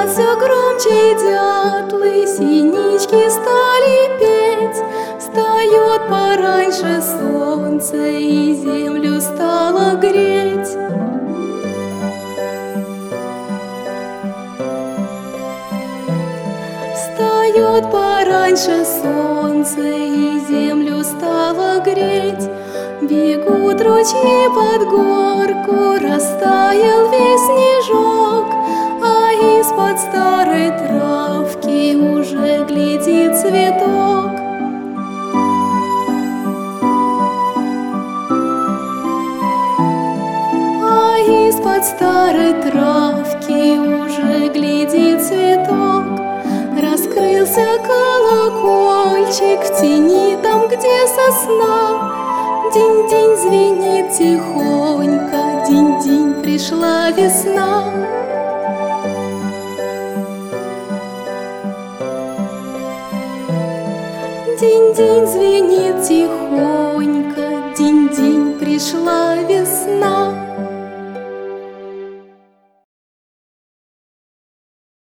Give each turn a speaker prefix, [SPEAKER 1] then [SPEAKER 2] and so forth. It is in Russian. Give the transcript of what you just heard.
[SPEAKER 1] все громче дятлы, синички стали петь. Встает пораньше солнце и землю стало греть. Встает пораньше солнце и землю стало греть. Бегут ручьи под горку, растаял весь снежок, а из-под старой травки уже глядит цветок. А из-под старой травки уже глядит цветок. Раскрылся колокольчик в тени там, где сосна. Динь-динь звенит тихонько, динь-динь, пришла весна. Динь-динь звенит тихонько, динь-динь, пришла весна.